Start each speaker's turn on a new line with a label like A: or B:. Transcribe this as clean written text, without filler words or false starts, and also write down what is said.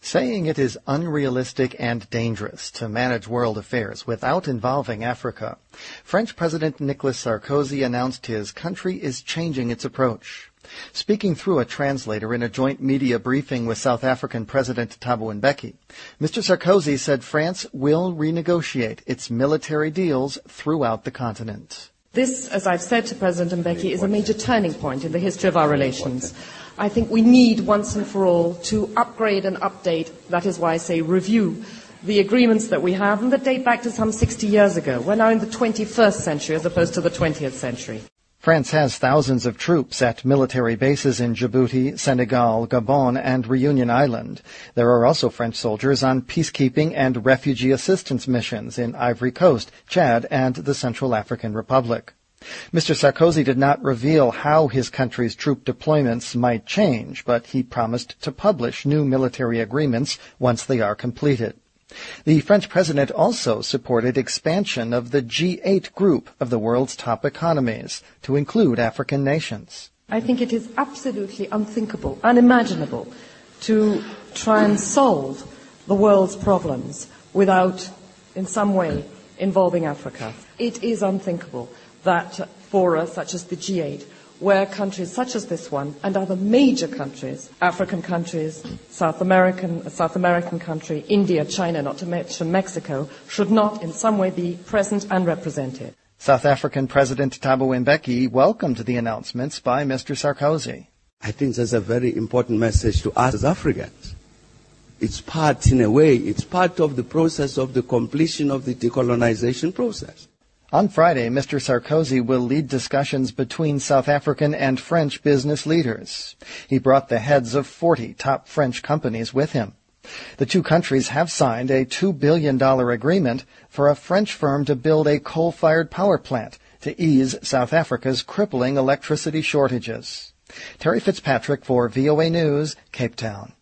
A: saying it is unrealistic and dangerous to manage world affairs without involving Africa. French President Nicolas Sarkozy announced his country is changing its approach. Speaking through a translator in a joint media briefing with South African President Thabo Mbeki, Mr. Sarkozy said France will renegotiate its military deals throughout the continent.
B: This, as I've said to President Mbeki, is a major turning point in the history of our relations. I think we need once and for all to upgrade and update, that is why I say review, the agreements that we have and that date back to some 60 years ago. We're now in the 21st century as opposed to the 20th century.
A: France has thousands of troops at military bases in Djibouti, Senegal, Gabon, and Reunion Island. There are also French soldiers on peacekeeping and refugee assistance missions in Ivory Coast, Chad, and the Central African Republic. Mr. Sarkozy did not reveal how his country's troop deployments might change, but he promised to publish new military agreements once they are completed. The French president also supported expansion of the G8 group of the world's top economies to include African nations.
B: I think it is absolutely unthinkable, unimaginable, to try and solve the world's problems without, in some way, involving Africa. It is unthinkable that fora such as the G8, where countries such as this one and other major countries, African countries, South American country, India, China, not to mention Mexico, should not in some way be present and represented.
A: South African President Thabo Mbeki welcomed the announcements by Mr. Sarkozy.
C: I think that's a very important message to us as Africans. It's part, in a way, it's part of the process of the completion of the decolonization process.
A: On Friday, Mr. Sarkozy will lead discussions between South African and French business leaders. He brought the heads of 40 top French companies with him. The two countries have signed a $2 billion agreement for a French firm to build a coal-fired power plant to ease South Africa's crippling electricity shortages. Terry Fitzpatrick for VOA News, Cape Town.